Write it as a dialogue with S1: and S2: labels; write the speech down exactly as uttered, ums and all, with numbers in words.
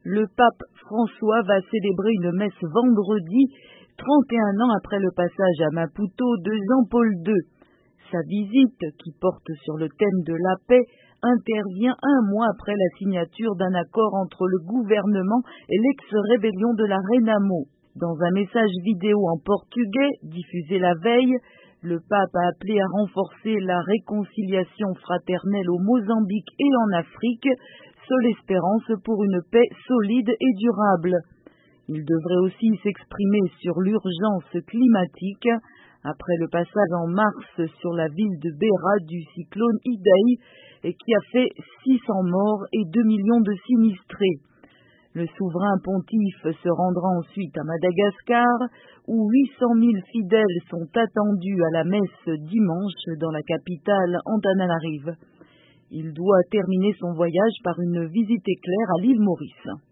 S1: Le pape François va célébrer une messe vendredi, trente et un ans après le passage à Maputo de Jean-Paul deux. Sa visite, qui porte sur le thème de la paix, intervient un mois après la signature d'un accord entre le gouvernement et l'ex-rébellion de la Renamo. Dans un message vidéo en portugais, diffusé la veille, le pape a appelé à renforcer la réconciliation fraternelle au Mozambique et en Afrique, seule espérance pour une paix solide et durable. Il devrait aussi s'exprimer sur l'urgence climatique, après le passage en mars sur la ville de Beira du cyclone Idai, et qui a fait six cents morts et deux millions de sinistrés. Le souverain pontife se rendra ensuite à Madagascar, où huit cent mille fidèles sont attendus à la messe dimanche dans la capitale Antananarive. Il doit terminer son voyage par une visite éclair à l'île Maurice.